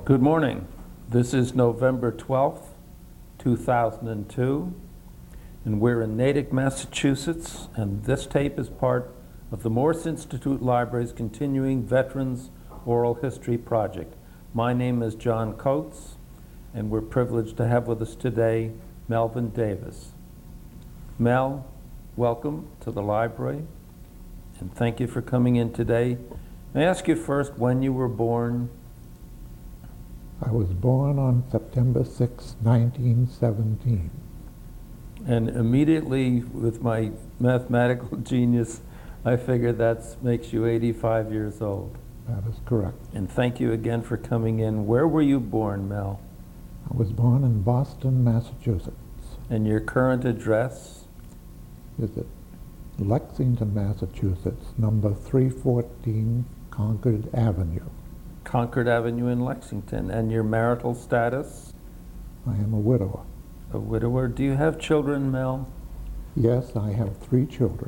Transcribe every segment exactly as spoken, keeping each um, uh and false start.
Good morning. This is November twelfth, two thousand two, and we're in Natick, Massachusetts, and this tape is part of the Morse Institute Library's continuing Veterans Oral History Project. My name is John Coates, and we're privileged to have with us today Melvin Davis. Mel, welcome to the library, and thank you for coming in today. May I ask you first when you were born? I was born on September sixth, nineteen seventeen. And immediately, with my mathematical genius, I figured that makes you eighty-five years old. That is correct. And thank you again for coming in. Where were you born, Mel? I was born in Boston, Massachusetts. And your current address? Is it Lexington, Massachusetts, number three fourteen Concord Avenue. Concord Avenue in Lexington. And your marital status? I am a widower. A widower. Do you have children, Mel? Yes, I have three children.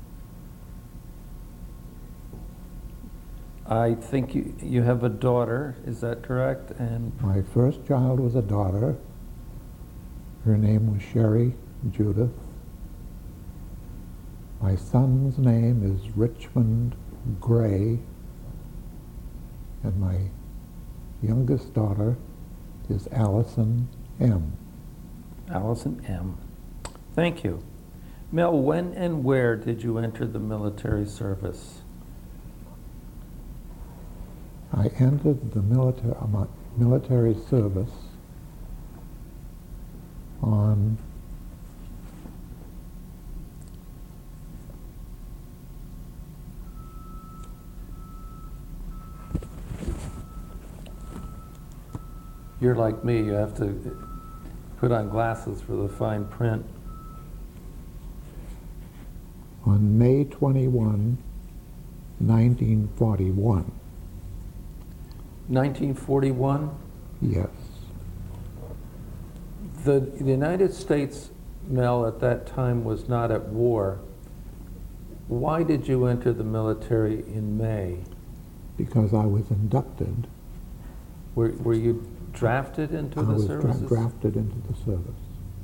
I think you, you have a daughter, is that correct? And My first child was a daughter. Her name was Sherry Judith. My son's name is Richmond Gray, and my youngest daughter is Allison M. Allison M. Thank you. Mel, when and where did you enter the military service? I entered the military, uh, military service on You're like me, you have to put on glasses for the fine print. on May twenty-first, nineteen forty-one. nineteen forty-one? Yes. The, the United States, Mel, at that time was not at war. Why did you enter the military in May? Because I was inducted. Were, were you drafted into I the was dra- services? drafted into the service.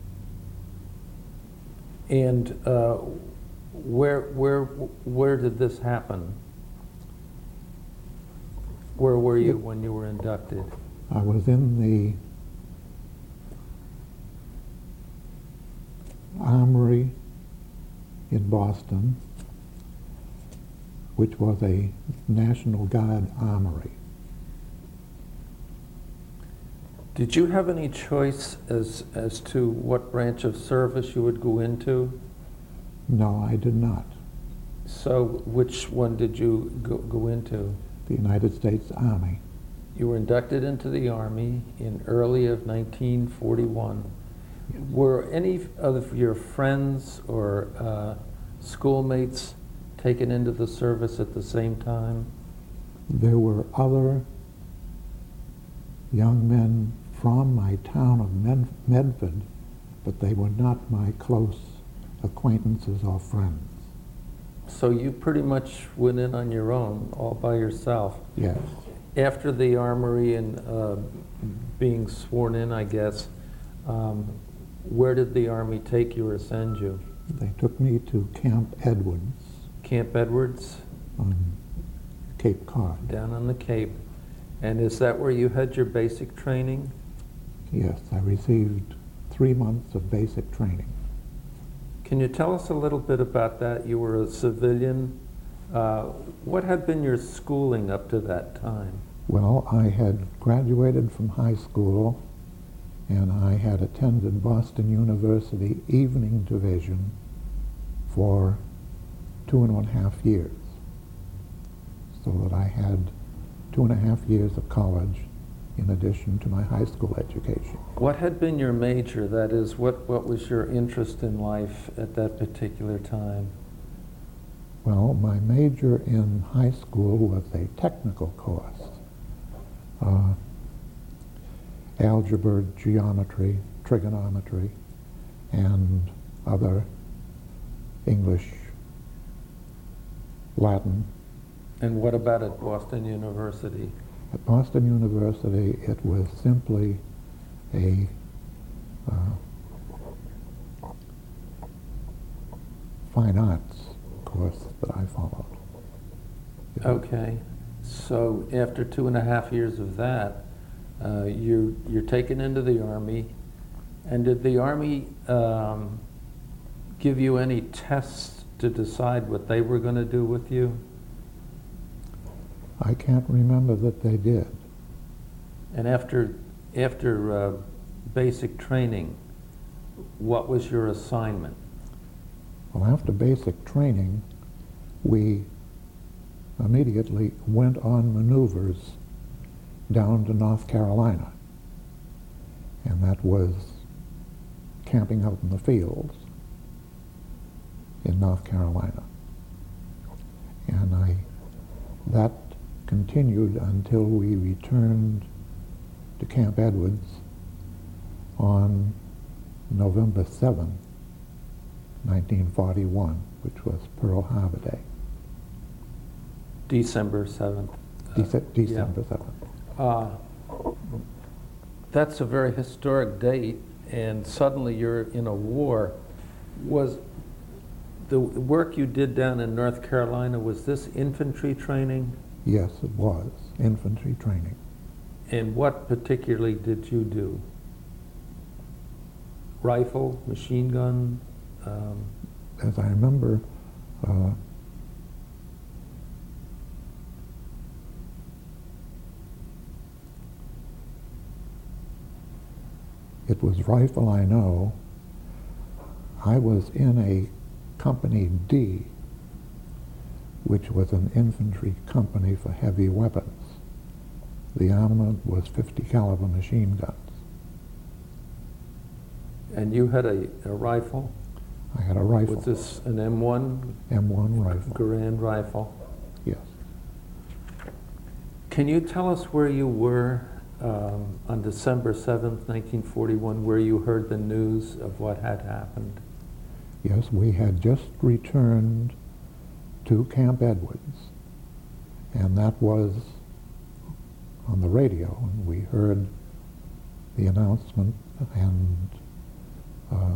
And uh, where, where, where did this happen? Where were you It- when you were inducted? I was in the Armory in Boston, which was a National Guard armory. Did you have any choice as, as to what branch of service you would go into? No, I did not. So which one did you go, go into? The United States Army. You were inducted into the Army in early of nineteen forty-one. Were any of your friends or uh, schoolmates taken into the service at the same time? There were other young men from my town of Men- Medford, but they were not my close acquaintances or friends. So you pretty much went in on your own, all by yourself. Yes. After the Armory and uh, being sworn in, I guess, um, where did the Army take you or send you? They took me to Camp Edwards Camp Edwards, on Cape Cod. down on the Cape. And is that where you had your basic training? Yes, I received three months of basic training. Can you tell us a little bit about that? You were a civilian. Uh, what had been your schooling up to that time? Well, I had graduated from high school, and I had attended Boston University Evening Division for two and one half years, so that I had two and a half years of college in addition to my high school education. What had been your major? That is, what, what was your interest in life at that particular time? Well, my major in high school was a technical course. Uh, algebra, geometry, trigonometry, and other English, Latin. And what about at Boston University? At Boston University, it was simply a uh, fine arts course that I followed. It was- Okay, so after two and a half years of that, uh, you, you're taken into the Army, and did the Army um, give you any tests to decide what they were going to do with you? I can't remember that they did. And after, after uh, basic training, what was your assignment? Well, after basic training, we immediately went on maneuvers down to North Carolina. And that was camping out in the fields in North Carolina. And I, that continued until we returned to Camp Edwards on November seventh, nineteen forty-one, which was Pearl Harbor Day. December seventh. Dece- December seventh. Uh, that's a very historic date, and suddenly you're in a war. Was the work you did down in North Carolina, was this infantry training? Yes, it was infantry training. And what particularly did you do? Rifle, machine gun? Um, As I remember, uh, it was rifle, I know. I was in a Company D, which was an infantry company for heavy weapons. The armament was fifty caliber machine guns. and you had a, a rifle? I had a rifle, Was this an M one M one rifle. Garand rifle? Yes. Can you tell us where you were um, on December seventh, nineteen forty-one, where you heard the news of what had happened? Yes, we had just returned to Camp Edwards, and that was on the radio, and we heard the announcement, and uh,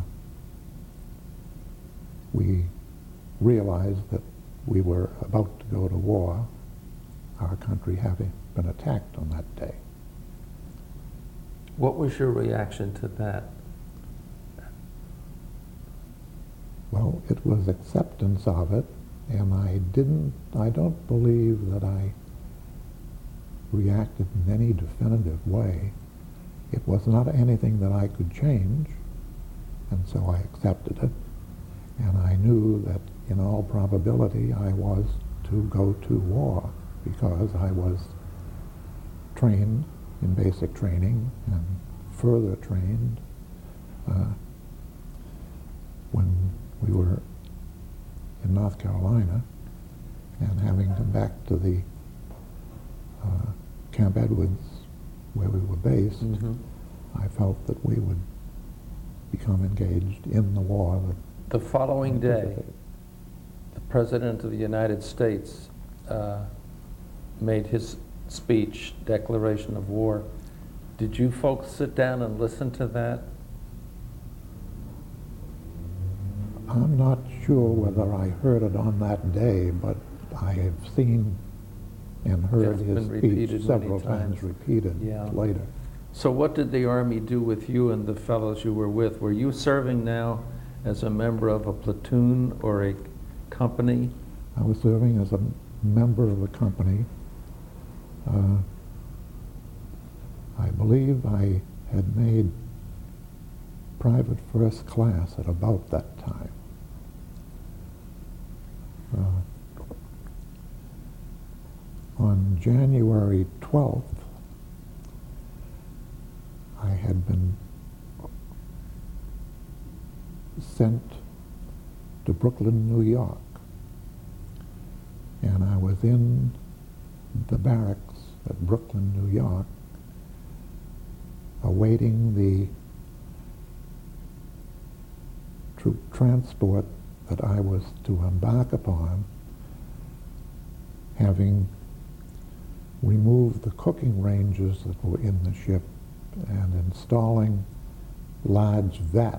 we realized that we were about to go to war, our country having been attacked on that day. What was your reaction to that? Well, it was acceptance of it, and I didn't, I don't believe that I reacted in any definitive way. It was not anything that I could change, and so I accepted it. And I knew that in all probability I was to go to war because I was trained in basic training and further trained uh, when we were in North Carolina, and having come back to the uh, Camp Edwards where we were based, Mm-hmm. I felt that we would become engaged in the war. That The following day, the President of the United States uh, made his speech, declaration of war. Did you folks sit down and listen to that? I'm not sure whether I heard it on that day, but I have seen and heard It's his been repeated speech many several times times. repeated Yeah. later. So what did the Army do with you and the fellows you were with? Were you serving now as a member of a platoon or a company? I was serving as a member of a company. Uh, I believe I had made private first class at about that time. Uh, on January twelfth, I had been sent to Brooklyn, New York, and I was in the barracks at Brooklyn, New York, awaiting the troop transport that I was to embark upon, having we moved the cooking ranges that were in the ship and installing large vats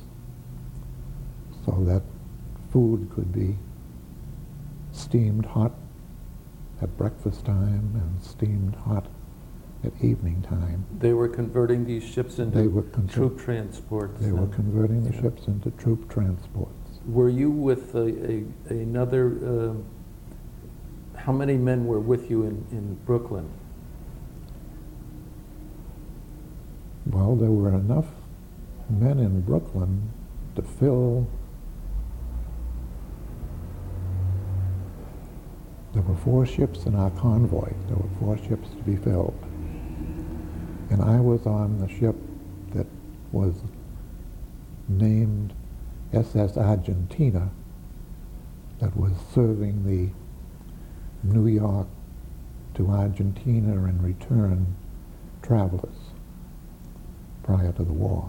so that food could be steamed hot at breakfast time and steamed hot at evening time. They were converting these ships into They were con- troop transports. They were then. converting the Yeah. ships into troop transports. Were you with a, a, another, uh, how many men were with you in, in Brooklyn? Well, there were enough men in Brooklyn to fill. There were four ships in our convoy. There were four ships to be filled. And I was on the ship that was named S S Argentina, that was serving the New York to Argentina and return travelers prior to the war.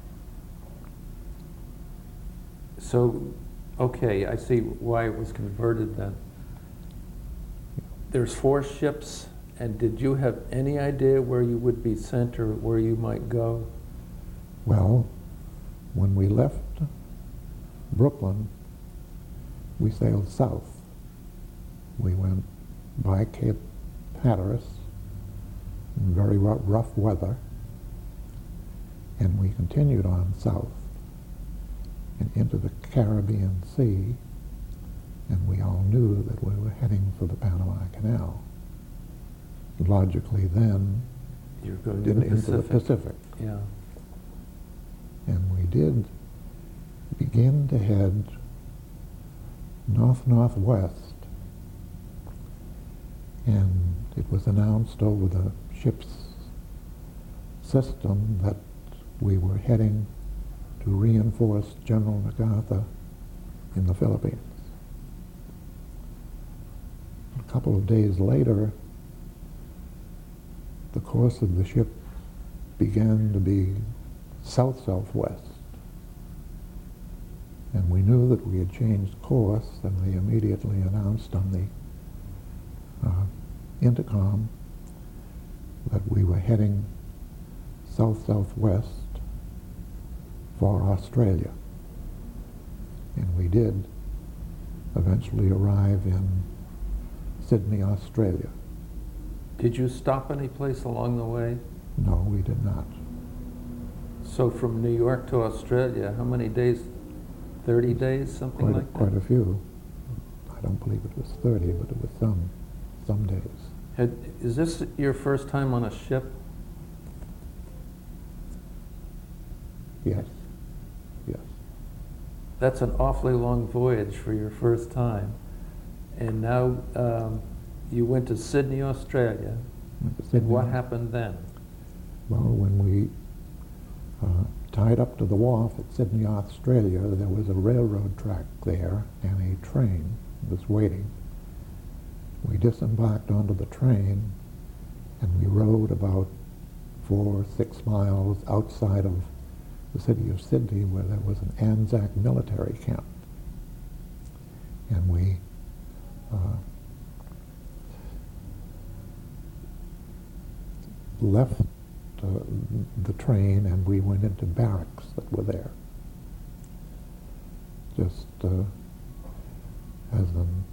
So, okay, I see why it was converted then. There's four ships, and did you have any idea where you would be sent or where you might go? Well, when we left Brooklyn, we sailed south. We went by Cape Hatteras in very rough, rough weather, and we continued on south and into the Caribbean Sea, and we all knew that we were heading for the Panama Canal. Logically then, You're going to in- the into the Pacific. Pacific. Yeah. And we did begin to head north-northwest, and it was announced over the ship's system that we were heading to reinforce General MacArthur in the Philippines. A couple of days later, the course of the ship began to be south-southwest. And we knew that we had changed course, and they immediately announced on the uh, intercom that we were heading south-southwest for Australia. And we did eventually arrive in Sydney, Australia. Did you stop any place along the way? No, we did not. So from New York to Australia, how many days? thirty days, something Quite a, like that? quite a few. I don't believe it was thirty, but it was some, some days. Had, is this your first time on a ship? Yes, yes. That's an awfully long voyage for your first time. And now um, you went to Sydney, Australia. Went to And Sydney. what happened then? Well, when we uh, tied up to the wharf at Sydney, Australia, there was a railroad track there and a train was waiting. We disembarked onto the train and we rode about four, six miles outside of the city of Sydney, where there was an Anzac military camp. And we uh, left uh, the train and we went into barracks that were there. Just uh, as an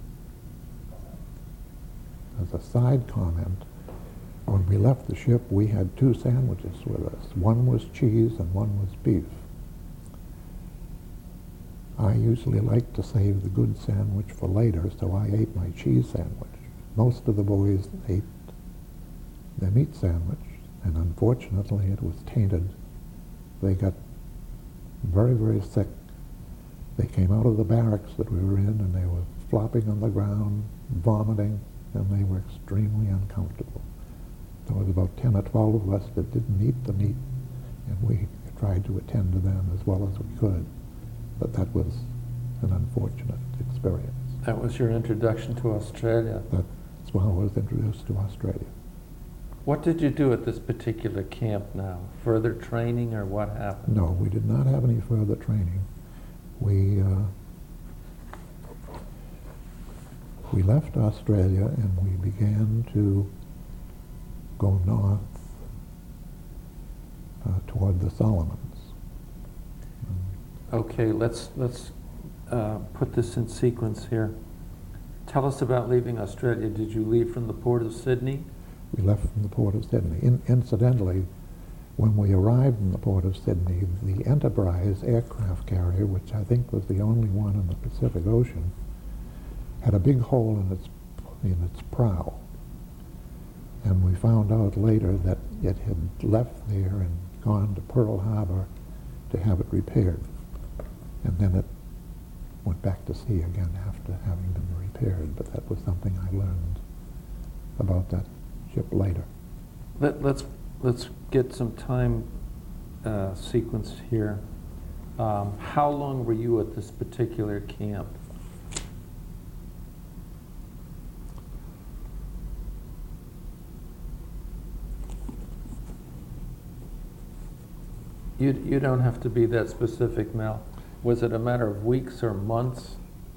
as a side comment, when we left the ship, we had two sandwiches with us. One was cheese and one was beef. I usually like to save the good sandwich for later, so I ate my cheese sandwich. Most of the boys ate their meat sandwich, and unfortunately it was tainted. They got very, very sick. They came out of the barracks that we were in, and they were flopping on the ground, vomiting, and they were extremely uncomfortable. There was about ten or twelve of us that didn't eat the meat, and we tried to attend to them as well as we could. But that was an unfortunate experience. That was your introduction to Australia. That's when I was introduced to Australia. What did you do at this particular camp now? Further training or what happened? No, we did not have any further training. We uh, we left Australia and we began to go north uh, toward the Solomons. Okay, let's, let's uh, put this in sequence here. Tell us about leaving Australia. Did you leave from the port of Sydney? We left from the port of Sydney. In, incidentally, when we arrived in the port of Sydney, the Enterprise aircraft carrier, which I think was the only one in the Pacific Ocean, had a big hole in its, in its prow. And we found out later that it had left there and gone to Pearl Harbor to have it repaired. And then it went back to sea again after having been repaired. But that was something I learned about that ship later. Let, let's, let's get some time uh, sequence here. Um, how long were you at this particular camp? You, you don't have to be that specific, Mel. Was it a matter of weeks or months?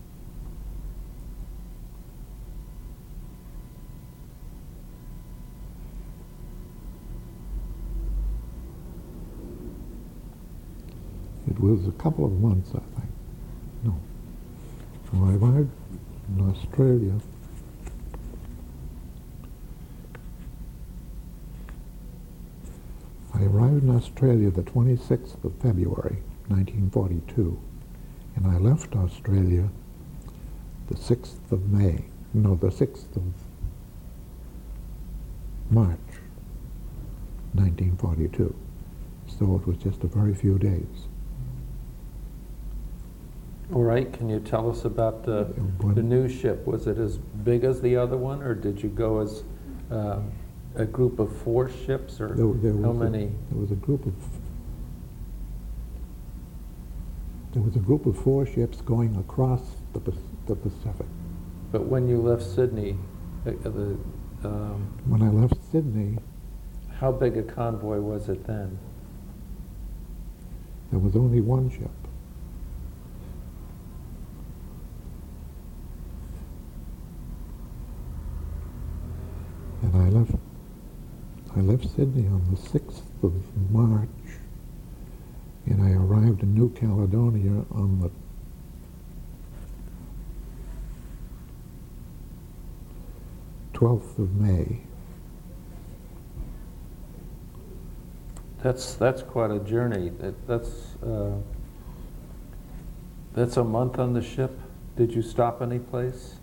It was a couple of months, I think. No. So I arrived in Australia I arrived in Australia the twenty-sixth of February, nineteen forty-two, and I left Australia the sixth of May, no, the sixth of March, nineteen forty-two. So it was just a very few days. All right, can you tell us about the, the new ship? Was it as big as the other one, or did you go as um, a group of four ships, or There, there how was a- many? There was a group of there was a group of four ships going across the, Pac- the Pacific. But when you left Sydney, uh, the, um, When I left Sydney, how big a convoy was it then? there was only one ship. And I left I left Sydney on the sixth of March, and I arrived in New Caledonia on the twelfth of May. That's that's quite a journey. That, that's uh, that's a month on the ship. Did you stop any place?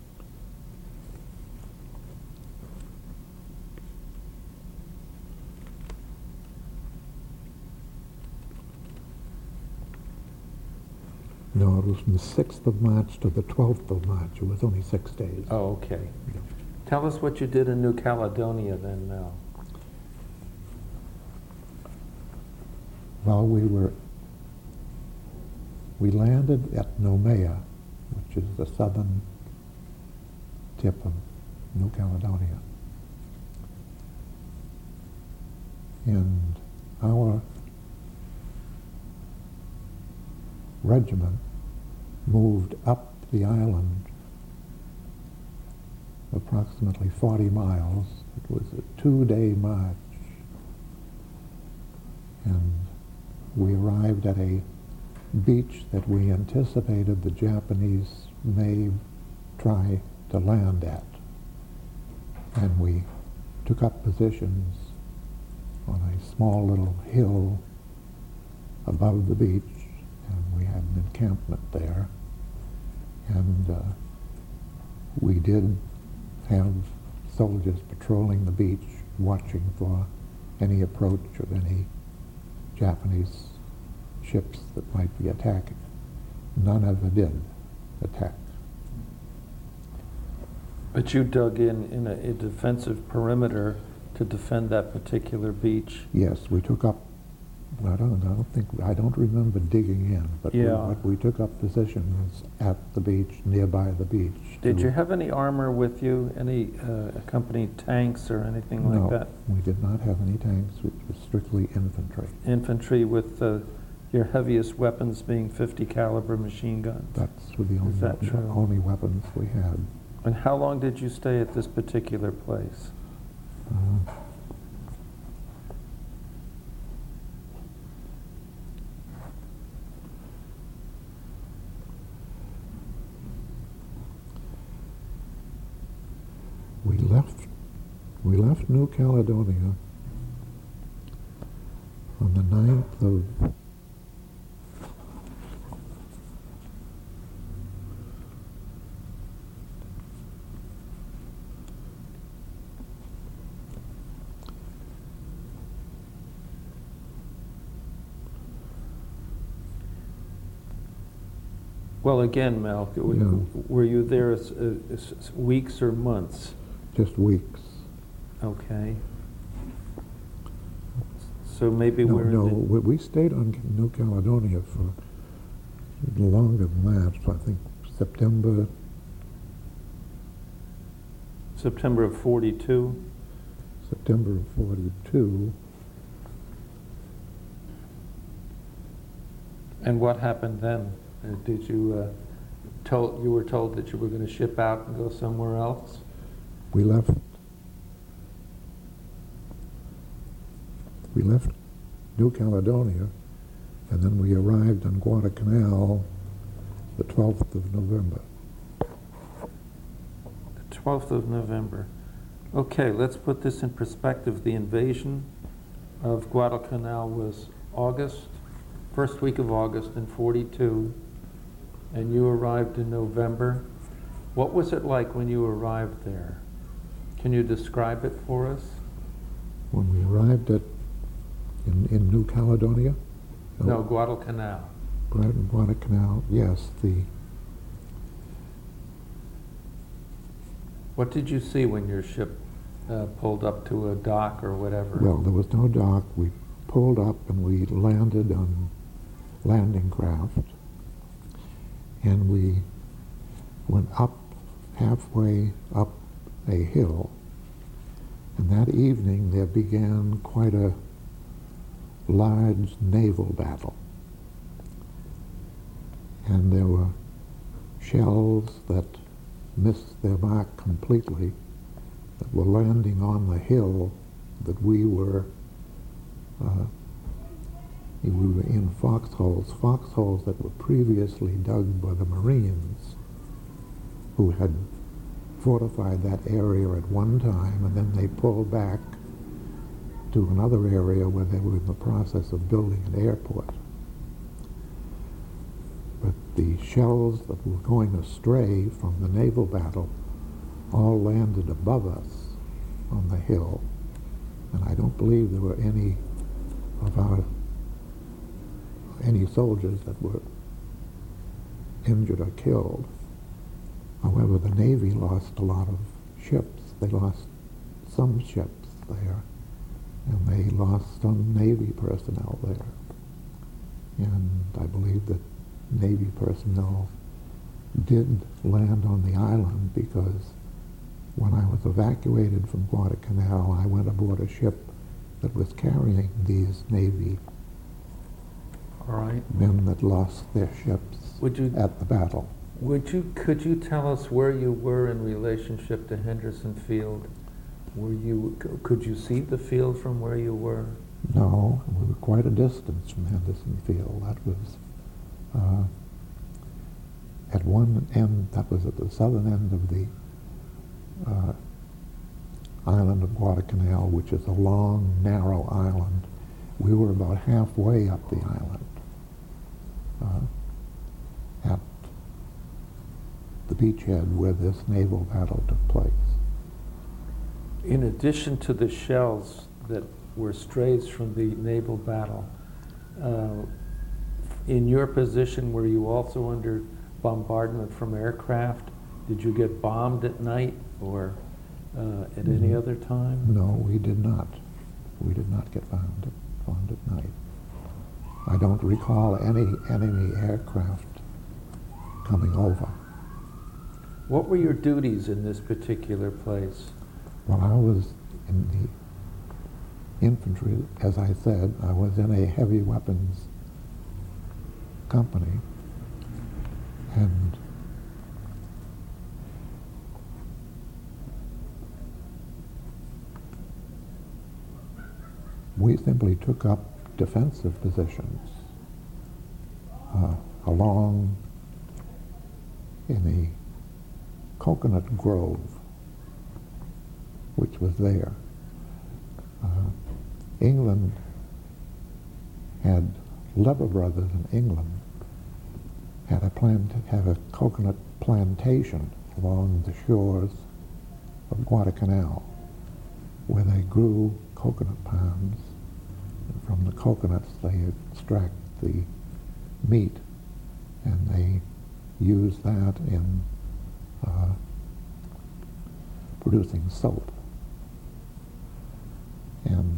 No, it was from the sixth of March to the twelfth of March. It was only six days. Oh, okay. Tell us what you did in New Caledonia then, Mel. Well, we were, we landed at Noumea, which is the southern tip of New Caledonia. And our regiment moved up the island approximately forty miles. It was a two-day march, and we arrived at a beach that we anticipated the Japanese may try to land at. And we took up positions on a small little hill above the beach, and we had an encampment there. And uh, we did have soldiers patrolling the beach, watching for any approach of any Japanese ships that might be attacking. None ever did attack. But you dug in in a, a defensive perimeter to defend that particular beach. Yes, we took up, I don't, I don't think, I don't remember digging in, but we, Yeah. but we took up positions at the beach, nearby the beach. Did to- you have any armor with you? Any uh, accompanied tanks or anything like No, that? we did not have any tanks. It was strictly infantry. Infantry with uh, your heaviest weapons being fifty caliber machine guns. That's were the only, that true? only weapons we had. And how long did you stay at this particular place? Uh, We left New Caledonia on the ninth of Well, again, Mel, w- Yeah. were you there as, as as weeks or months? just weeks. Okay. So maybe No, we're in no, the, we, we stayed on New Caledonia for longer than that. I think September, September of forty-two. September of forty-two. And what happened then? Uh, Did you, uh, told, you were told that you were going to ship out and go somewhere else? We left. We left New Caledonia, and then we arrived on Guadalcanal the twelfth of November. The twelfth of November. Okay, let's put this in perspective. The invasion of Guadalcanal was August, first week of August in forty-two, and you arrived in November. What was it like when you arrived there? Can you describe it for us? When we arrived at in, in New Caledonia, No, Guadalcanal. Gua- Guadalcanal, yes, the What did you see when your ship uh, pulled up to a dock or whatever? well, there was no dock. We pulled up and we landed on landing craft, and we went up halfway up a hill, and that evening there began quite a large naval battle, and there were shells that missed their mark completely that were landing on the hill that we were uh, we were in foxholes, foxholes that were previously dug by the Marines, who had fortified that area at one time, and then they pulled back to another area where they were in the process of building an airport. But the shells that were going astray from the naval battle all landed above us on the hill, and I don't believe there were any of our any soldiers that were injured or killed. However, the Navy lost a lot of ships. They lost some ships there, and they lost some Navy personnel there. And I believe that Navy personnel did land on the island, because when I was evacuated from Guadalcanal, I went aboard a ship that was carrying these Navy All right. men that lost their ships Would you at the battle. would you could you tell us where you were in relationship to Henderson Field? Were you c- could you see the field from where you were? No, we were quite a distance from Henderson Field. That was uh, at one end, that was at the southern end of the uh, island of Guadalcanal, which is a long, narrow island. We were about halfway up the island uh, at the beachhead where this naval battle took place. In addition to the shells that were strays from the naval battle, uh, in your position, were you also under bombardment from aircraft? Did you get bombed at night or uh, at any Mhm. other time? No, we did not. We did not get bombed at, bombed at night. I don't recall any enemy aircraft coming over. What were your duties in this particular place? While I was in the infantry, as I said, I was in a heavy weapons company, and we simply took up defensive positions uh, along in a coconut grove which was there. Uh, England had, Lever Brothers in England had a plant, had a coconut plantation along the shores of Guadalcanal, where they grew coconut palms. And from the coconuts they extract the meat, and they use that in uh, producing soap. And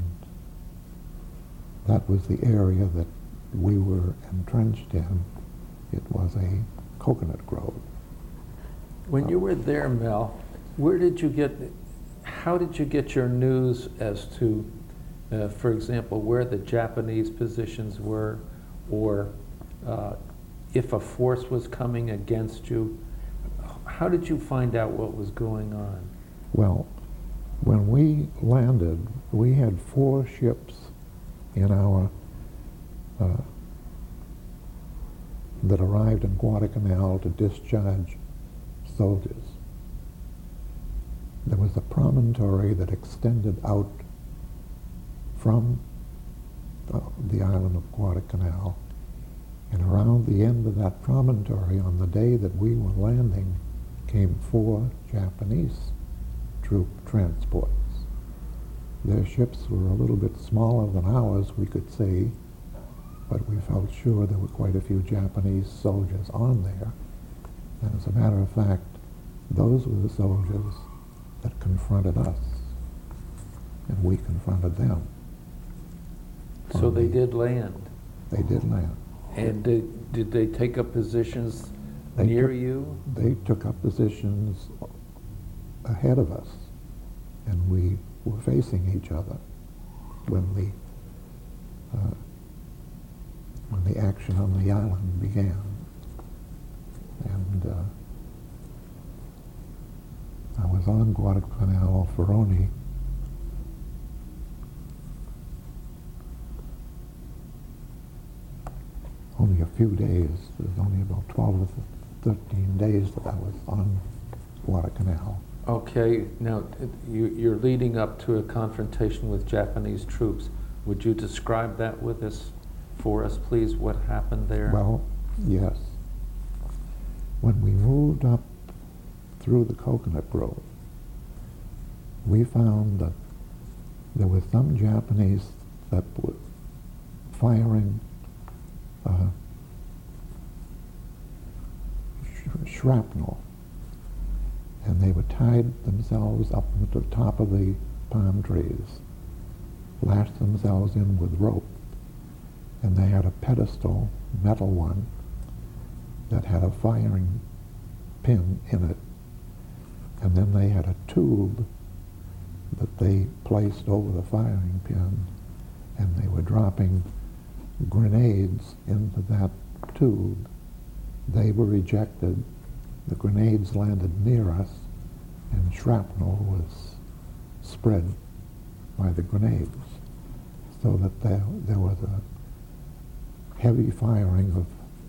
that was the area that we were entrenched in. It was a coconut grove. When you were there, Mel, where did you get, how did you get your news as to, uh, for example, where the Japanese positions were, or uh, if a force was coming against you? How did you find out what was going on? Well, when we landed, we had four ships in our, uh, that arrived in Guadalcanal to discharge soldiers. There was a promontory that extended out from uh, the island of Guadalcanal, and around the end of that promontory on the day that we were landing came four Japanese troop transports. Their ships were a little bit smaller than ours, we could see, but we felt sure there were quite a few Japanese soldiers on there. And as a matter of fact, those were the soldiers that confronted us, and we confronted them. So On they the- did land. They did land. And did, did they take up positions They near took- you? They took up positions ahead of us, and we were facing each other when the uh, when the action on the island began. And uh, I was on Guadalcanal for only only a few days. It was only about twelve or thirteen days that I was on Guadalcanal. Okay, now it- you, you're leading up to a confrontation with Japanese troops. Would you describe that with us, for us, please? What happened there? Well, yes. When we moved up through the coconut grove, we found that there were some Japanese that were firing uh, sh- shrapnel, and they were tied themselves up to the top of the palm trees, lashed themselves in with rope, and they had a pedestal, metal one, that had a firing pin in it, and then they had a tube that they placed over the firing pin, and they were dropping grenades into that tube. They were ejected, the grenades landed near us, and shrapnel was spread by the grenades, so that there, there was a heavy firing of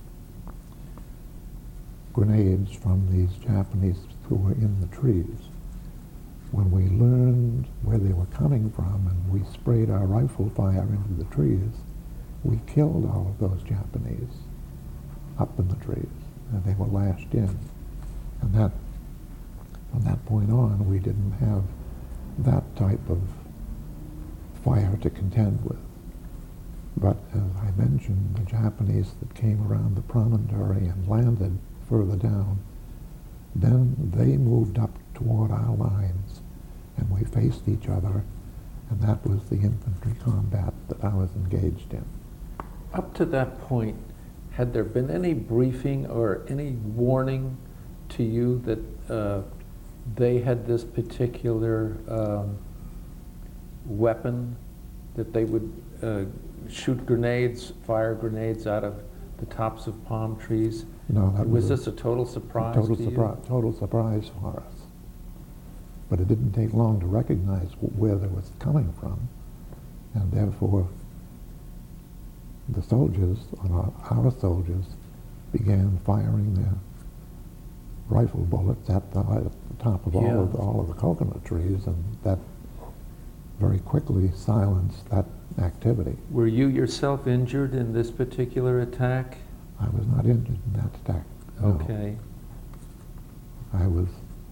grenades from these Japanese who were in the trees. When we learned where they were coming from and we sprayed our rifle fire into the trees, we killed all of those Japanese up in the trees, and they were lashed in. And that, from that point on, we didn't have that type of fire to contend with. But as I mentioned, the Japanese that came around the promontory and landed further down, then they moved up toward our lines, and we faced each other, and that was the infantry combat that I was engaged in. Up to that point, had there been any briefing or any warning to you that uh, they had this particular um, weapon, that they would uh, shoot grenades, fire grenades out of the tops of palm trees? No, that Was was, this a total surprise total to you? surprise, total surprise for us. But it didn't take long to recognize wh- where they was coming from, and therefore the soldiers, or our, our soldiers, began firing their rifle bullets at the, at the top of all Yeah. of the, all of the coconut trees, and that very quickly silenced that activity. Were you yourself injured in this particular attack? I was not injured in that attack. No. Okay. I was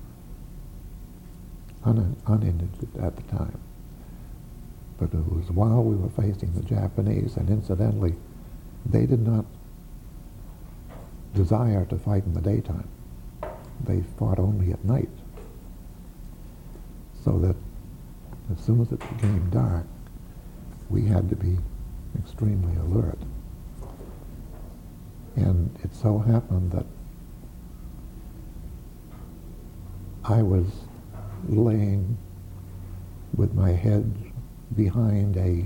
un uninjured at the time. But it was while we were facing the Japanese, and incidentally, they did not desire to fight in the daytime. They fought only at night. So that as soon as it became dark, we had to be extremely alert. And it so happened that I was laying with my head behind a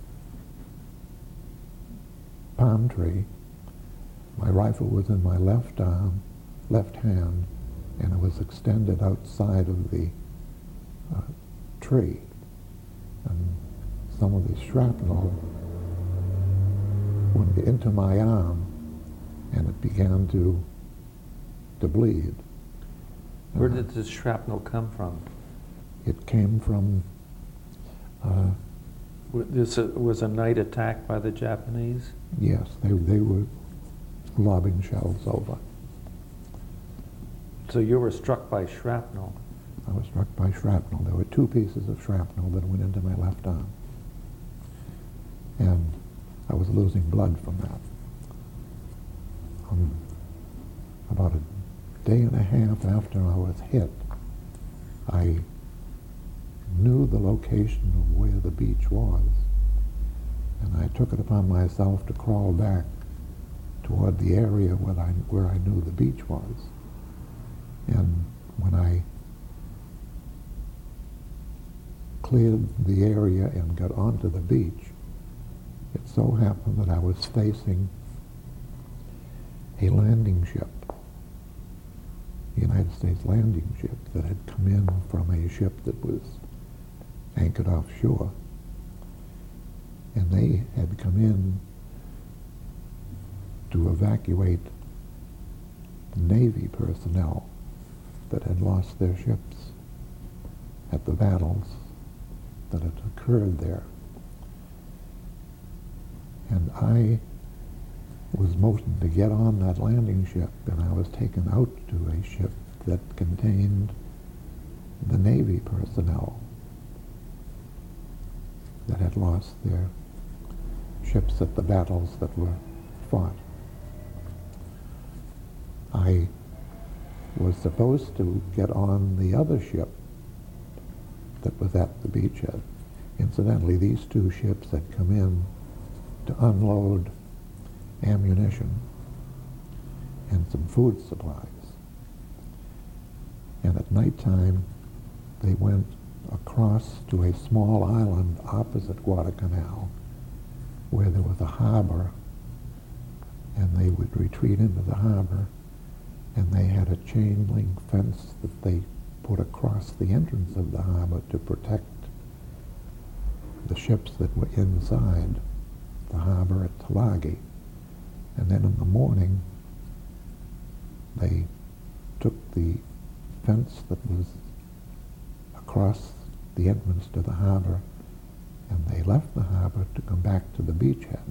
palm tree. My rifle was in my left arm, left hand, and it was extended outside of the uh, tree. And some of the shrapnel went into my arm, and it began to to bleed. Where And did this shrapnel come from? It came from uh, W- This uh, was a night attack by the Japanese? yes, they they were lobbing shells over. So you were struck by shrapnel. I was struck by shrapnel. There were two pieces of shrapnel that went into my left arm. And I was losing blood from that. Um, about a day and a half after I was hit, I knew the location of where the beach was, and I took it upon myself to crawl back toward the area where I, where I knew the beach was. And when I cleared the area and got onto the beach, it so happened that I was facing a landing ship, a United States landing ship that had come in from a ship that was anchored offshore. And they had come in to evacuate Navy personnel that had lost their ships at the battles that had occurred there. And I was motioned to get on that landing ship, and I was taken out to a ship that contained the Navy personnel that had lost their ships at the battles that were fought. I was supposed to get on the other ship that was at the beachhead. Incidentally, these two ships had come in to unload ammunition and some food supplies. And at nighttime, they went across to a small island opposite Guadalcanal, where there was a harbor, and they would retreat into the harbor, and they had a chain link fence that they put across the entrance of the harbor to protect the ships that were inside the harbor at Tulagi. And then in the morning, they took the fence that was across the entrance to the harbor, and they left the harbor to come back to the beachhead.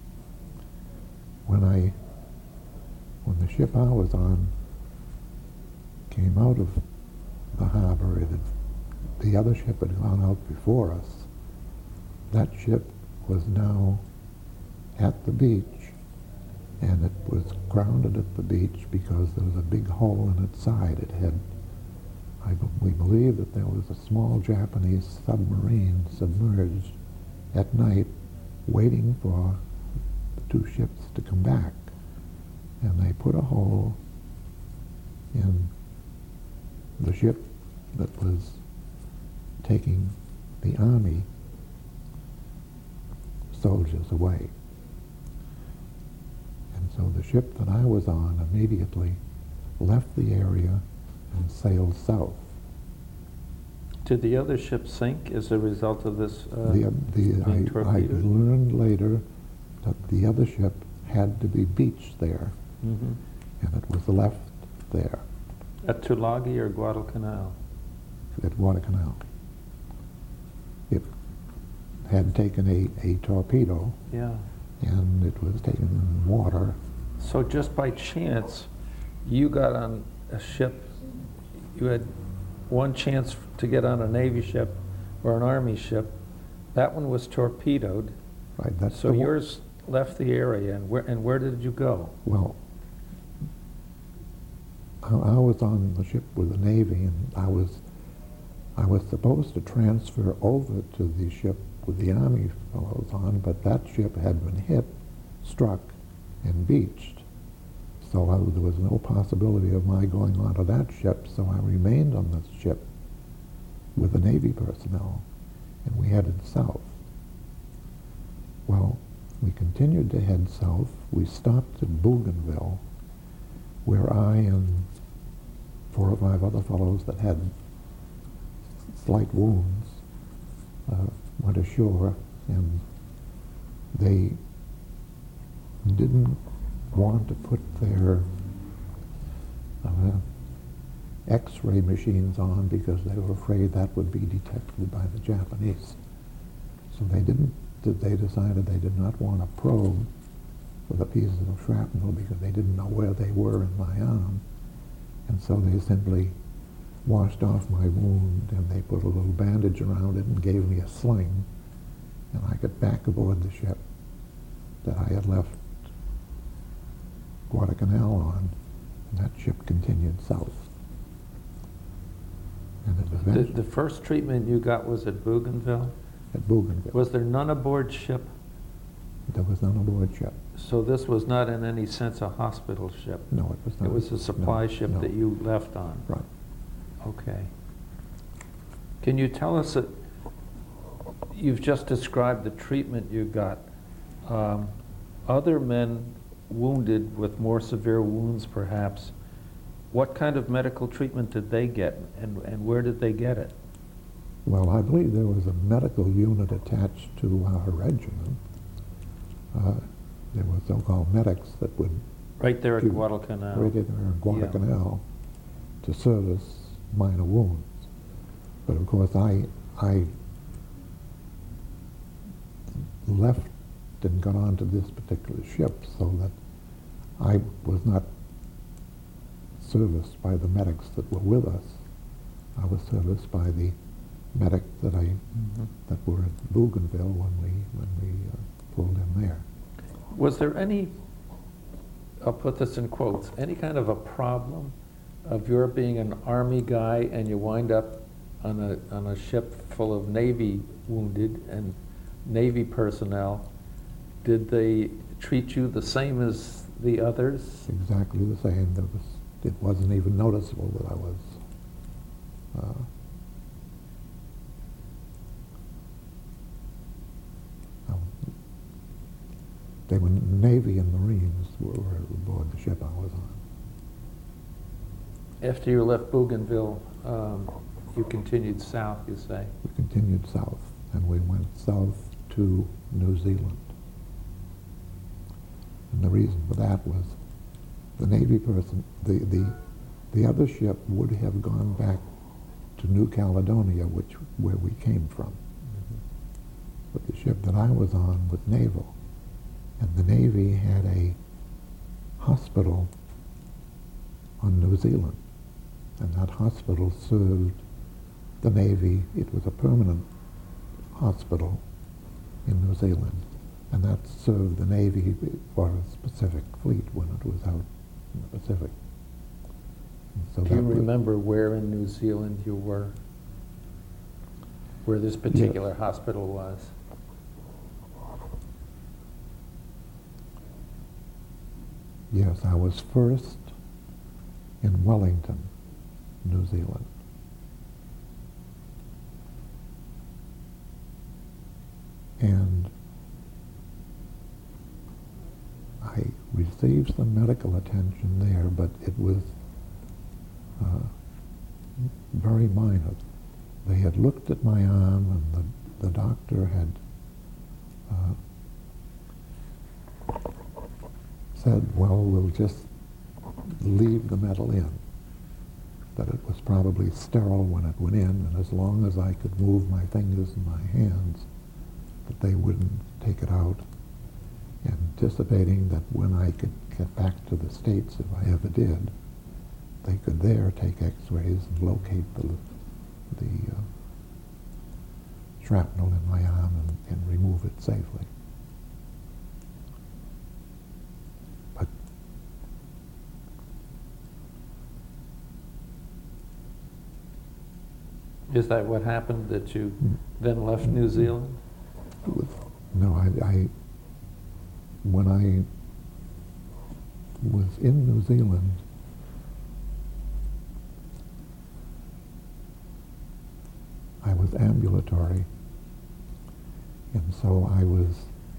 When I, when the ship I was on came out of the harbor, it had, the other ship had gone out before us. That ship was now at the beach, and it was grounded at the beach because there was a big hole in its side. It had, I, we believe that there was a small Japanese submarine submerged at night waiting for the two ships to come back. And they put a hole in the ship that was taking the Army soldiers away. And so the ship that I was on immediately left the area and sailed south. Did the other ship sink as a result of this? Uh, the, the, being I, I torpedoed? learned later that the other ship had to be beached there, Mm-hmm. and it was left there. At Tulagi or Guadalcanal? at Guadalcanal. It had taken a, a torpedo, Yeah. and it was taken in water. So just by chance, you got on a ship, you had one chance to get on a Navy ship or an Army ship. That one was torpedoed. Right, that's So the one- yours left the area, and where, and where did you go? Well, I, I was on the ship with the Navy, and I was I was supposed to transfer over to the ship with the Army fellows on, but that ship had been hit, struck, and beached. So I, there was no possibility of my going onto that ship, so I remained on the ship with the Navy personnel, and we headed south. Well, we continued to head south. We stopped at Bougainville, where I and four or five other fellows that had slight wounds uh, went ashore, and they didn't want to put their uh, X-ray machines on because they were afraid that would be detected by the Japanese. So they didn't. They decided they did not want to probe for the pieces of shrapnel because they didn't know where they were in my arm, and so they simply washed off my wound, and they put a little bandage around it and gave me a sling, and I got back aboard the ship that I had left Guadalcanal on, and that ship continued south. And it was The, eventually the first treatment you got was at Bougainville? at Bougainville. Was there none aboard ship? There was none aboard ship. So this was not in any sense a hospital ship? No, it was not. It was a supply no, ship no. that you left on? Right. Okay. Can you tell us that you've just described the treatment you got? Um, other men wounded with more severe wounds, perhaps, what kind of medical treatment did they get, and, and where did they get it? Well, I believe there was a medical unit attached to our regiment. Uh, there were so-called medics that would Right there at do- Guadalcanal? right there in Guadalcanal to service minor wounds. But of course, I I left and got onto this particular ship, so that I was not serviced by the medics that were with us. I was serviced by the medics that I Mhm. that were at Bougainville when we when we uh, pulled in there. Was there any, I'll put this in quotes, any kind of a problem of your being an Army guy and you wind up on a, on a ship full of Navy wounded and Navy personnel? Did they treat you the same as the others? Exactly the same. There was it wasn't even noticeable that I was. Uh, um, they were Navy and Marines were, were aboard the ship I was on. After you left Bougainville, um, you continued south, you say? We continued south, and we went south to New Zealand. And the reason for that was the Navy person, the, the, the other ship would have gone back to New Caledonia, which where we came from. But the ship that I was on was naval, and the Navy had a hospital on New Zealand, and that hospital served the Navy. It was a permanent hospital in New Zealand, and that served the Navy for a Pacific Fleet when it was out in the Pacific. And so Do you that was- remember where in New Zealand you were? Where this particular hospital was? Yes, I was first in Wellington, New Zealand. And I received some medical attention there, but it was uh, very minor. They had looked at my arm, and the, the doctor had uh, said, well, we'll just leave the metal in. that it was probably sterile when it went in, and as long as I could move my fingers and my hands, that they wouldn't take it out, anticipating that when I could get back to the States, if I ever did, they could there take x-rays and locate the, the uh, shrapnel in my arm and, and remove it safely. But Is that what happened, that you then left New Zealand? no, I, I when I was in New Zealand, I was ambulatory, and so I was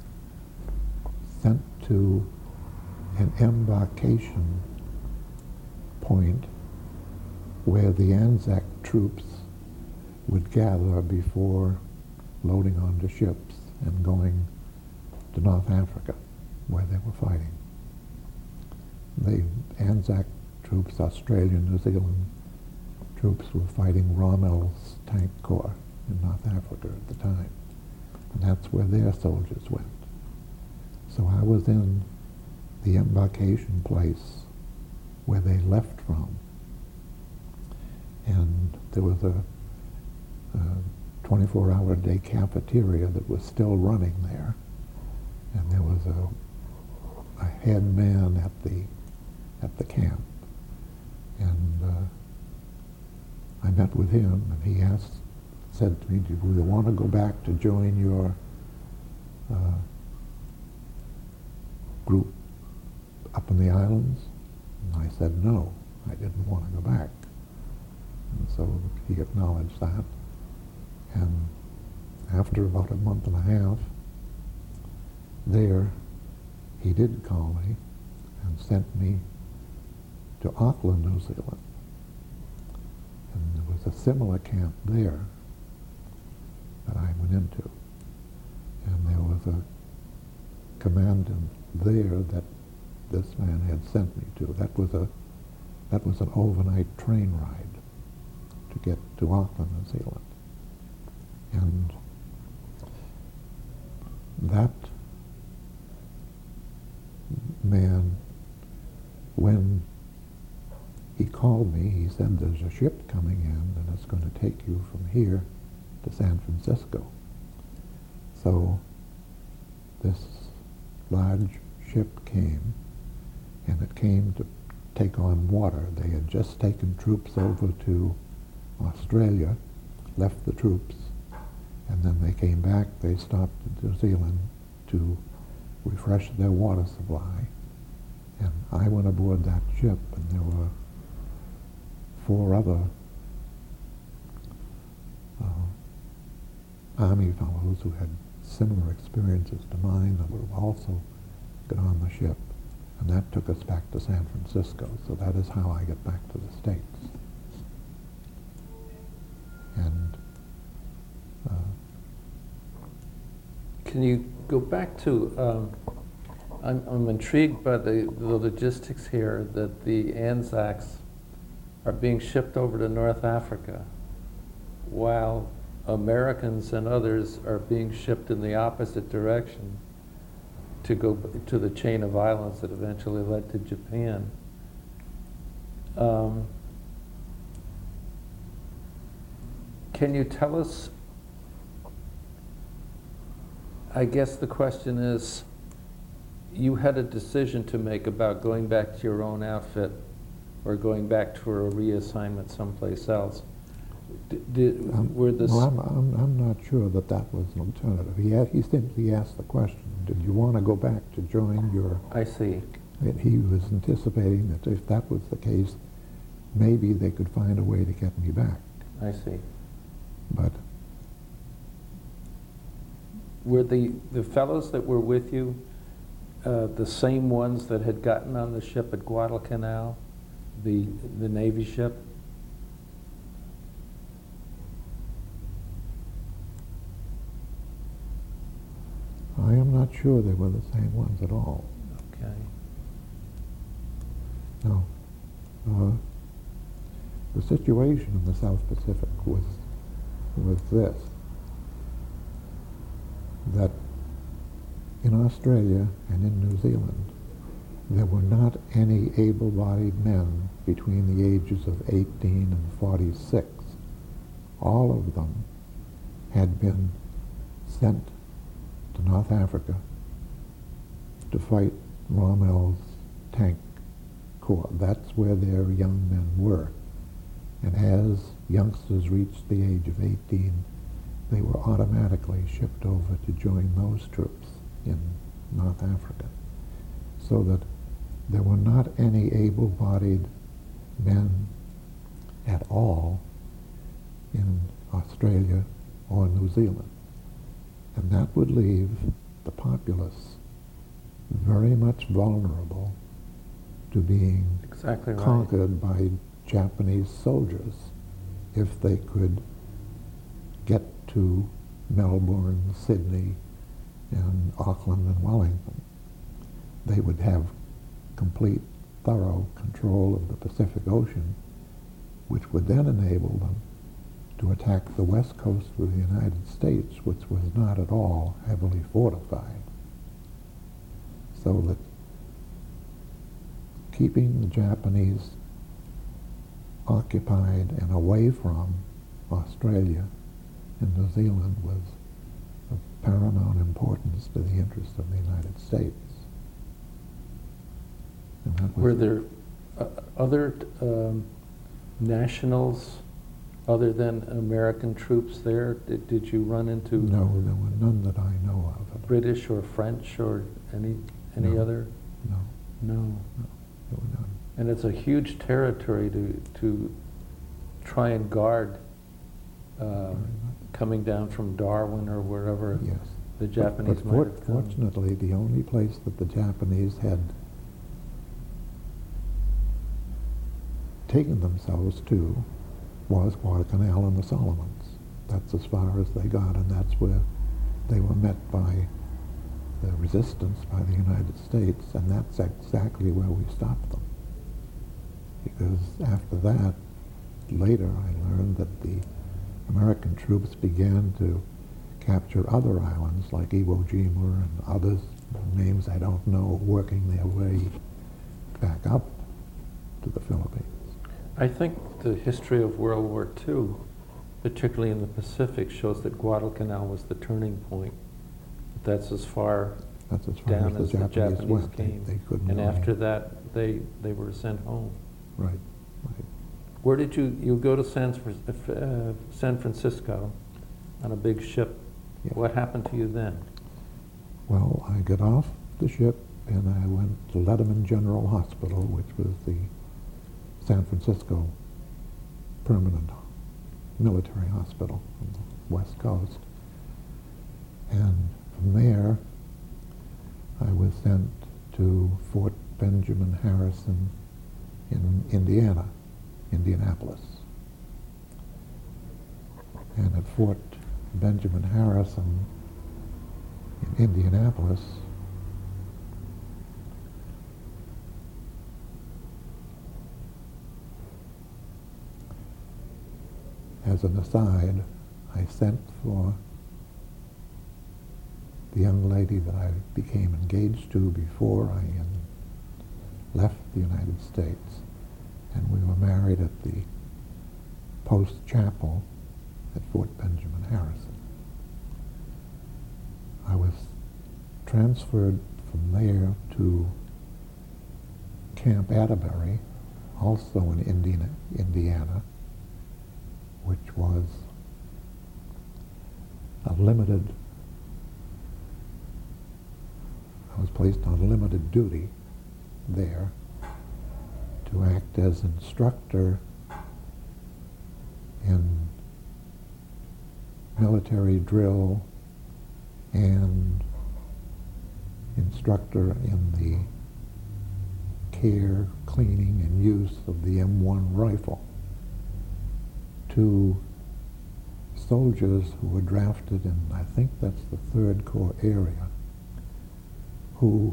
sent to an embarkation point where the Anzac troops would gather before loading onto ships and going to North Africa, where they were fighting. The Anzac troops, Australian, New Zealand troops, were fighting Rommel's tank corps in North Africa at the time. And that's where their soldiers went. So I was in the embarkation place where they left from. And there was a twenty-four hour day cafeteria that was still running there. And there was a, a head man at the, at the camp. And uh, I met with him, and he asked, said to me, do you want to go back to join your uh, group up in the islands? And I said no, I didn't want to go back. And so he acknowledged that. And after about a month and a half there, he did call me and sent me to Auckland, New Zealand. And there was a similar camp there that I went into. And there was a commandant there that this man had sent me to. That was a that was an overnight train ride to get to Auckland, New Zealand. And that man, when he called me, he said, there's a ship coming in and it's going to take you from here to San Francisco. So this large ship came, and it came to take on water. They had just taken troops over to Australia, left the troops, and then they came back. They stopped in New Zealand to refresh their water supply. And I went aboard that ship, and there were four other uh, Army fellows who had similar experiences to mine that would also got on the ship. And that took us back to San Francisco. So that is how I got back to the States. And uh, Can you go back to, um, I'm, I'm intrigued by the, the logistics here that the Anzacs are being shipped over to North Africa while Americans and others are being shipped in the opposite direction to go to the chain of islands that eventually led to Japan. Um, can you tell us, I guess the question is, you had a decision to make about going back to your own outfit or going back for a reassignment someplace else. D- Did, um, were this well, I'm, I'm, I'm not sure that that was an alternative. He, had, he simply asked the question, did you want to go back to join your... I see. And he was anticipating that if that was the case, maybe they could find a way to get me back. I see. But Were the, the fellows that were with you uh, the same ones that had gotten on the ship at Guadalcanal, the, the Navy ship? I am not sure they were the same ones at all. Okay. No. Uh, the situation in the South Pacific was, was this, that in Australia and in New Zealand, there were not any able-bodied men between the ages of eighteen and forty-six. All of them had been sent to North Africa to fight Rommel's tank corps. That's where their young men were. And as youngsters reached the age of eighteen, they were automatically shipped over to join those troops in North Africa. So that there were not any able-bodied men at all in Australia or New Zealand. And that would leave the populace very much vulnerable to being Exactly right. conquered by Japanese soldiers if they could get to Melbourne, Sydney, and Auckland and Wellington. They would have complete, thorough control of the Pacific Ocean, which would then enable them to attack the west coast of the United States, which was not at all heavily fortified. So that keeping the Japanese occupied and away from Australia and New Zealand was of paramount importance to the interests of the United States. And that was Were there uh, other um, nationals other than American troops there? Did, did you run into No, there were none that I know of. British or French or any any No. other? No, No. there were none. And it's a huge territory to to try and guard uh, Very much. coming down from Darwin or wherever Yes. the But- Japanese but might for- have come. fortunately, the only place that the Japanese had taken themselves to was Guadalcanal and the Solomons. That's as far as they got, and that's where they were met by the resistance by the United States, and that's exactly where we stopped them. Because after that, later I learned that the American troops began to capture other islands like Iwo Jima and others, names I don't know, working their way back up to the Philippines. I think the history of World War Two, particularly in the Pacific, shows that Guadalcanal was the turning point. That's as far That's as far down as as the the Japanese, Japanese went. They- came. They, couldn't And go after any- that, they, they were sent home. Right, right. Where did you, you go to San, Fr- uh, San Francisco on a big ship. Yeah. What happened to you then? Well, I got off the ship and I went to Letterman General Hospital, which was the San Francisco permanent military hospital on the West Coast. And from there, I was sent to Fort Benjamin Harrison in Indiana, Indianapolis. And at Fort Benjamin Harrison in Indianapolis, as an aside, I sent for the young lady that I became engaged to before I in, left the United States, and we were married at the Post Chapel at Fort Benjamin Harrison. I was transferred from there to Camp Atterbury, also in Indiana, Indiana, which was a limited, I was placed on limited duty there to act as instructor in military drill and instructor in the care, cleaning, and use of the M one rifle to soldiers who were drafted in, I think that's the Third Corps area, who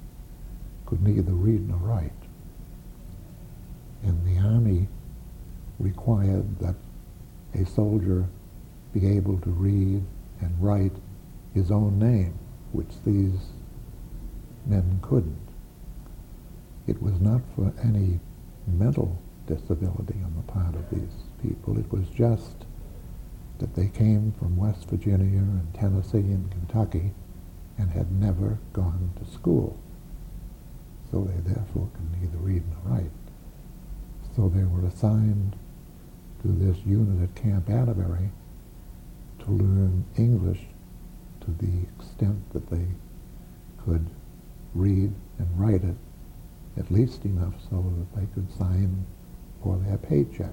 could neither read nor write. And the Army required that a soldier be able to read and write his own name, which these men couldn't. It was not for any mental disability on the part of these people. It was just that they came from West Virginia and Tennessee and Kentucky and had never gone to school. So they therefore could neither read nor write. So they were assigned to this unit at Camp Atterbury to learn English to the extent that they could read and write it, at least enough so that they could sign for their paychecks.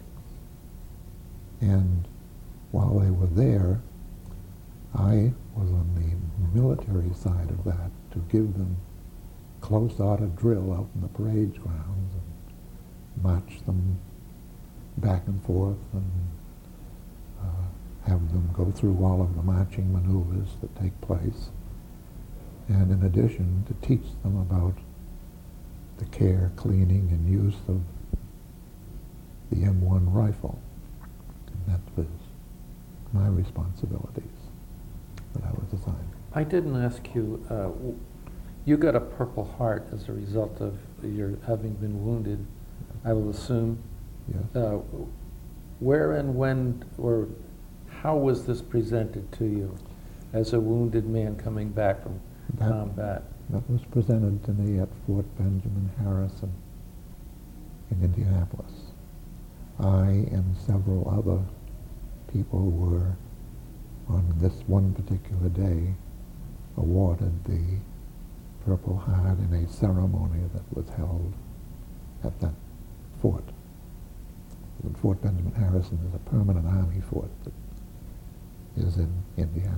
And while they were there, I was on the military side of that to give them close order drill out in the parade grounds and march them back and forth and uh, have them go through all of the marching maneuvers that take place. And in addition, to teach them about the care, cleaning, and use of the M one rifle. And that was my responsibilities that I was assigned. I didn't ask you, uh, w- you got a Purple Heart as a result of your having been wounded, I will assume. Yes. Uh, where and when, or how was this presented to you as a wounded man coming back from That- combat? That was presented to me at Fort Benjamin Harrison in Indianapolis. I and several other people were, on this one particular day, awarded the Purple Heart in a ceremony that was held at that fort. The Fort Benjamin Harrison is a permanent Army fort that is in Indiana.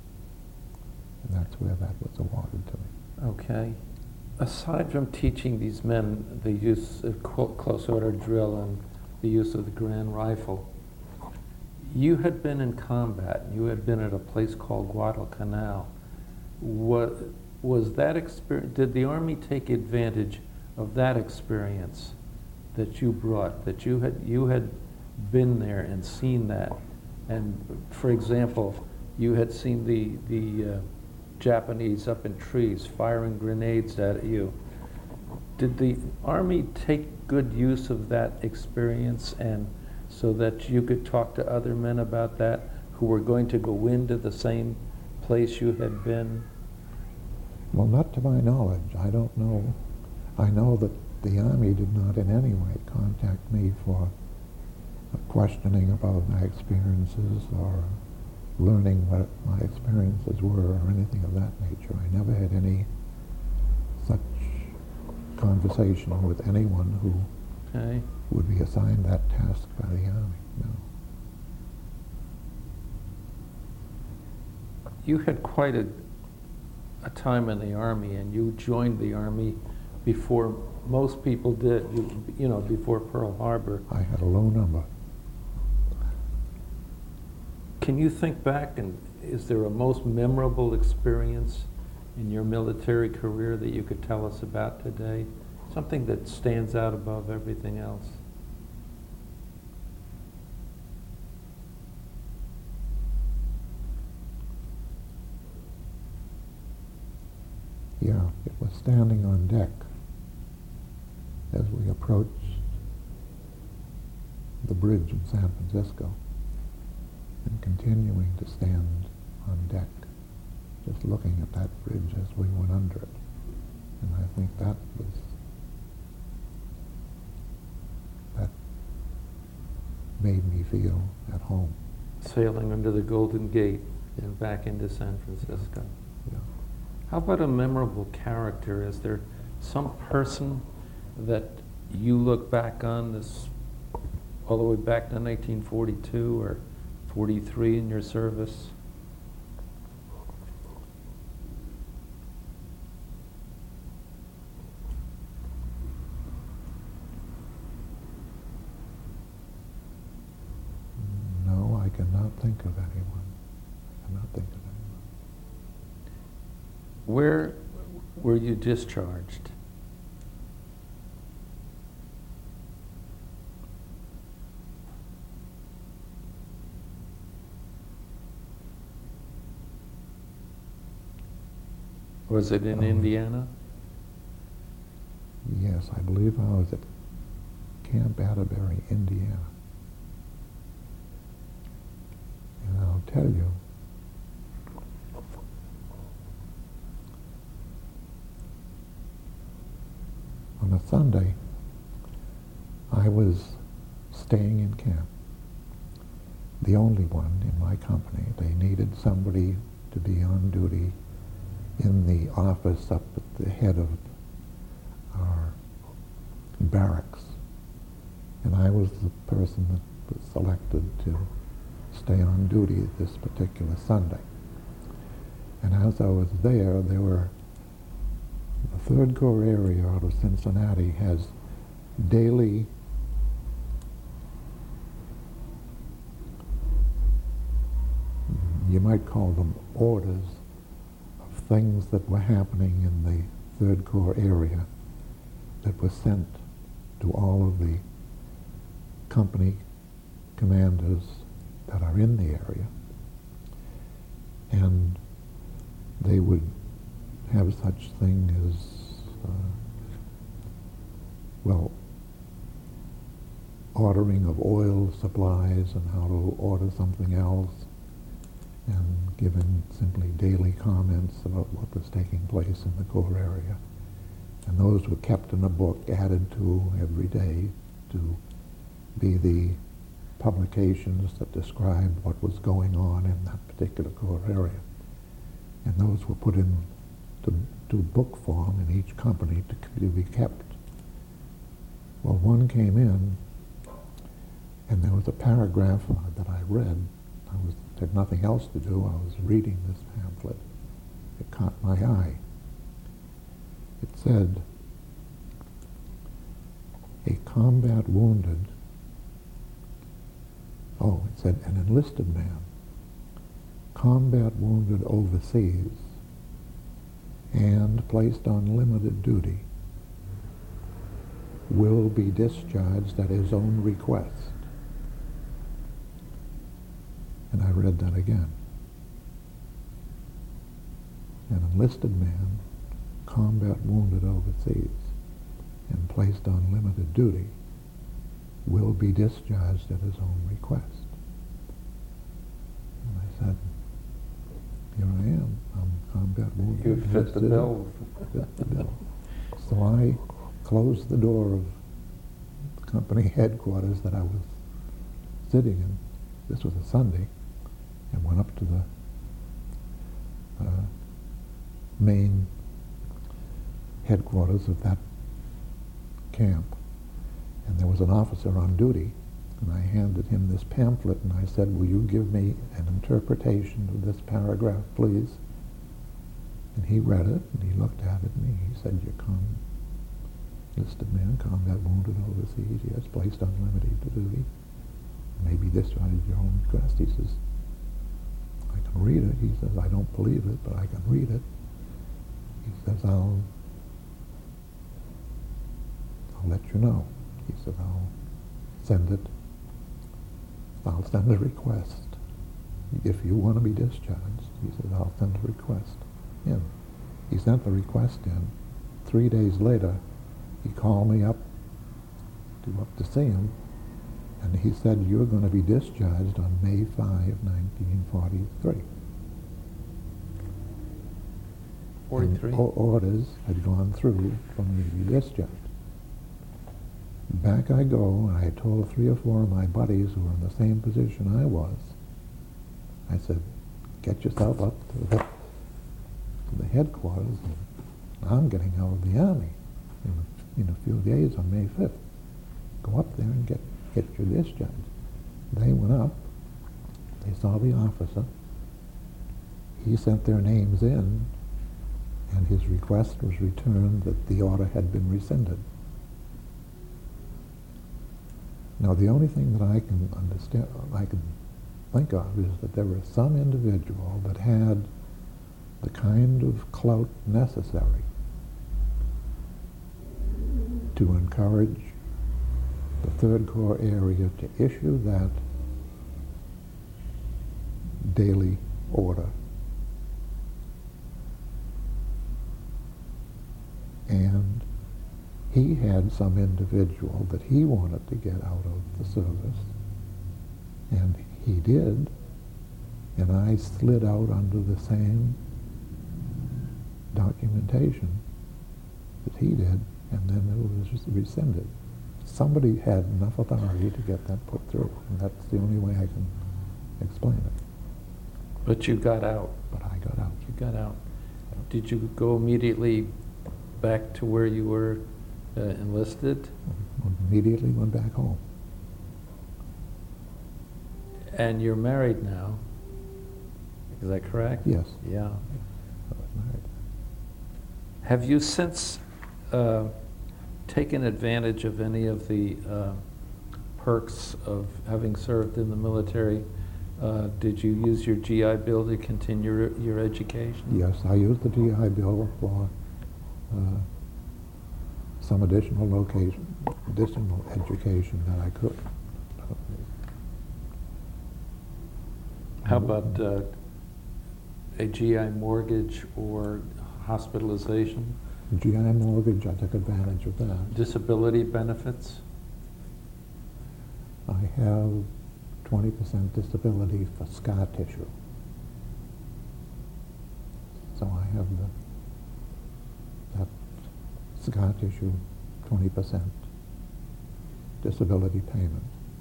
And that's where that was awarded to me. Okay. Aside from teaching these men the use of clo- close order drill and the use of the Grand Rifle, you had been in combat. You had been at a place called Guadalcanal. What was that experience? Did the Army take advantage of that experience that you brought? That you had you had been there and seen that, and for example, you had seen the the uh, Japanese up in trees firing grenades at you. Did the Army take good use of that experience, and so that you could talk to other men about that who were going to go into the same place you had been? Well, not to my knowledge. I don't know. I know that the Army did not in any way contact me for questioning about my experiences or learning what my experiences were or anything of that nature. I never had any such conversation with anyone who Okay. would be assigned that task by the Army, no. You had quite a, a time in the Army, and you joined the Army before most people did, you, you know, before Pearl Harbor. I had a low number. Can you think back, and is there a most memorable experience in your military career that you could tell us about today? Something that stands out above everything else? Yeah, it was standing on deck as we approached the bridge in San Francisco and continuing to stand on deck, just looking at that bridge as we went under it. And I think that was, that made me feel at home. Sailing under the Golden Gate and back into San Francisco. Yeah. How about a memorable character? Is there some person that you look back on this all the way back to nineteen forty-two or forty-three in your service? No, I cannot think of anyone. I cannot think of anyone. Where were you discharged? Was it in Um, Indiana? Yes, I believe I was at Camp Atterbury, Indiana. And I'll tell you, on a Sunday, I was staying in camp, the only one in my company. They needed somebody to be on duty in the office up at the head of our barracks. And I was the person that was selected to stay on duty this particular Sunday. And as I was there, there were, the Third Corps area out of Cincinnati has daily you might call them orders of things that were happening in the Third Corps area that were sent to all of the company commanders that are in the area. And they would have such thing as, uh, well, ordering of oil supplies and how to order something else, and given simply daily comments about what was taking place in the Corps area. And those were kept in a book, added to every day to be the publications that described what was going on in that particular Corps area. And those were put in to, to book form in each company to, to be kept. Well, one came in, and there was a paragraph uh, that I read. I was, had nothing else to do. I was reading this pamphlet. It caught my eye. It said, a combat wounded, oh, it said an enlisted man, combat wounded overseas and placed on limited duty will be discharged at his own request. And I read that again. An enlisted man, combat wounded overseas, and placed on limited duty, will be discharged at his own request. And I said, here I am. I'm combat wounded. You fit the bill. Fit the bill. So I closed the door of the company headquarters that I was sitting in. This was a Sunday. And went up to the uh, main headquarters of that camp. And there was an officer on duty, and I handed him this pamphlet, and I said, will you give me an interpretation of this paragraph, please? And he read it, and he looked at it, and he said, you're com enlisted man, combat wounded overseas, yes, placed on limited duty. Maybe discharged your own request. He says, I can read it. He says, I don't believe it, but I can read it. He says, I'll, I'll let you know. He says, I'll send it. I'll send a request. If you want to be discharged, he says, I'll send a request in. He sent the request in. Three days later, he called me up to up to see him, and he said, you're going to be discharged on May fifth, nineteen forty-three. forty-three? And orders had gone through for me to be discharged. Back I go, and I told three or four of my buddies who were in the same position I was. I said, get yourself up to the, to the headquarters, and I'm getting out of the Army in a, in a few days on May fifth. Go up there and get, get your discharge. They went up, they saw the officer, he sent their names in, and his request was returned that the order had been rescinded. Now, the only thing that I can understand, I can think of, is that there was some individual that had the kind of clout necessary to encourage the Third Corps area to issue that daily order And he had some individual that he wanted to get out of the service, and he did, and I slid out under the same documentation that he did, and then it was just rescinded. Somebody had enough authority to get that put through, and that's the only way I can explain it. But you got out. But I got out. You got out. Did you go immediately back to where you were uh, enlisted? Immediately went back home. And you're married now. Is that correct? Yes. Yeah. I was married. Have you since uh, taken advantage of any of the uh, perks of having served in the military? Uh, did you use your G I Bill to continue your, your education? Yes, I used the G I Bill for uh, some additional location, additional education that I could. How about uh, a G I mortgage or hospitalization? G I mortgage, I took advantage of that. Disability benefits? I have twenty percent disability for scar tissue. So I have the, that scar tissue twenty percent disability payment.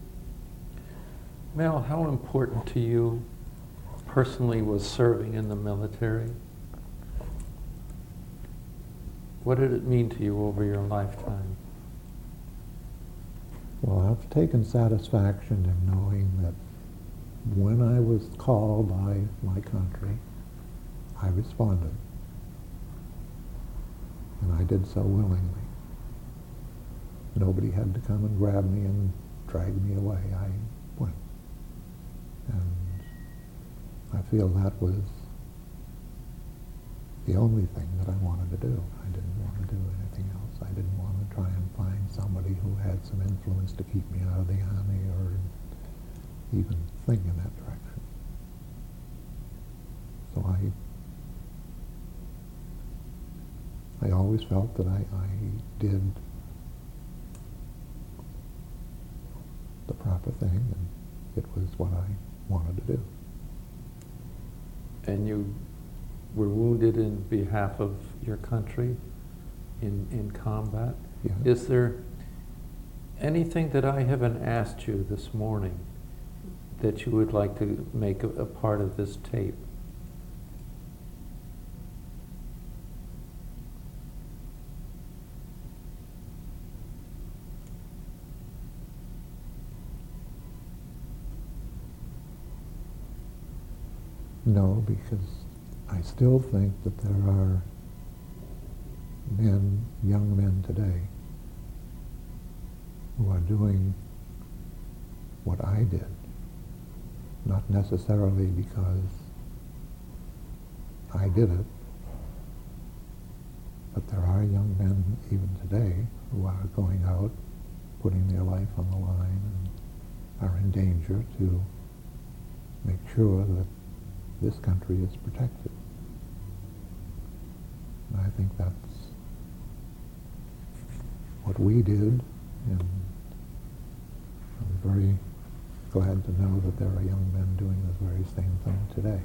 Mel, how important to you personally was serving in the military? What did it mean to you over your lifetime? Well, I've taken satisfaction in knowing that when I was called by my country, I responded. And I did so willingly. Nobody had to come and grab me and drag me away. I went. And I feel that was the only thing that I wanted to do. I didn't want to do anything else. I didn't want to try and find somebody who had some influence to keep me out of the Army or even think in that direction. So I, I always felt that I, I did the proper thing, and it was what I wanted to do. And you were wounded in behalf of your country in, in combat? Yeah. Is there anything that I haven't asked you this morning that you would like to make a, a part of this tape? No, because I still think that there are men, young men today, who are doing what I did, not necessarily because I did it, but there are young men even today who are going out, putting their life on the line, and are in danger to make sure that this country is protected. And I think that's what we did, and I'm very glad to know that there are young men doing this very same thing today.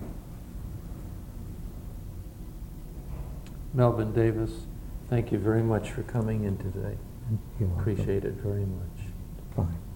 Melvin Davis, thank you very much for coming in today. You're welcome. Appreciate it very much. Fine.